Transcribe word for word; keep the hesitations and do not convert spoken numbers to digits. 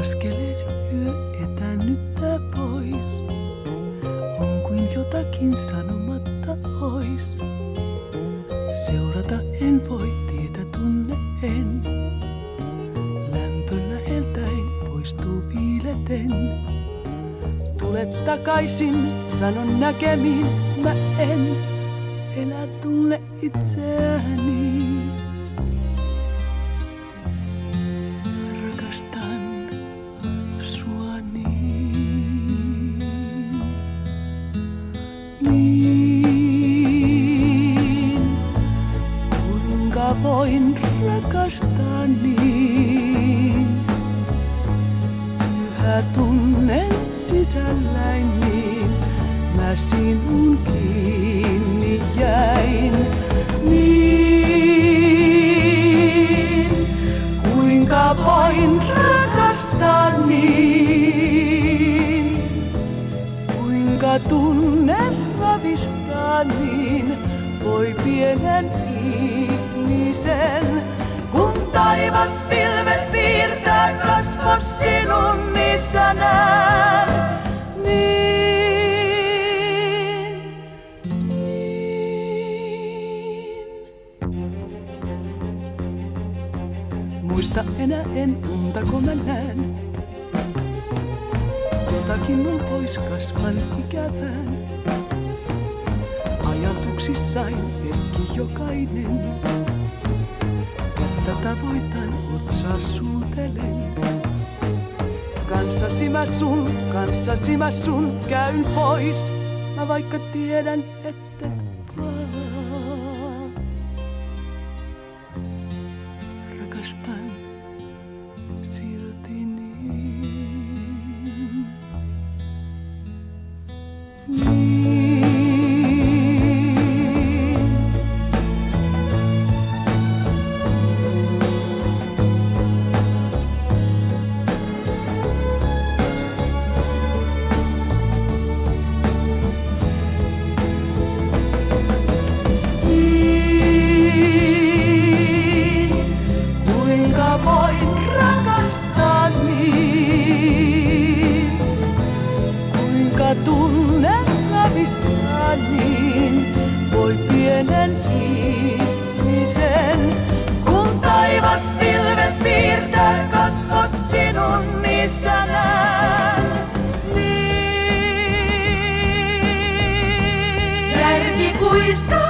Askeleesi yö etäännyttää pois. On kuin jotakin sanomatta ois. Seurata en voi, tietä tunne en. Lämpö läheltäin poistuu viileten. Tule takaisin, sanon näkemiin, mä en enää tunne itseäni. Rakastan sua niin. Niin, kuinka voin rakastaa niin. Yhä tunnen sisälläin niin, mä sinun kiinni jäin. Niin, kuinka voin rakastaa niin. Kuinka tunnen ravistaa niin, voi pienen ihmisen. Kun taivas pilvet piirtää kasvos sinun, missä näen. Niin, niin. Muista enää en, untako mä näen. Jotakin on pois, kasvan ikävään. Ajatuksissain hetki jokainen. Kättä tavoitan, otsaa suutelen. Kanssasi mä sun, kanssasi mä sun käyn pois. Mä vaikka tiedän, ettet palaa. Rakastan silti niin. Niin. Tunne ravistaa niin, voi pienen ihmisen. Kun taivas pilvet piirtää kasvos sinun, missä näen. Niin. Järki kuiskaa.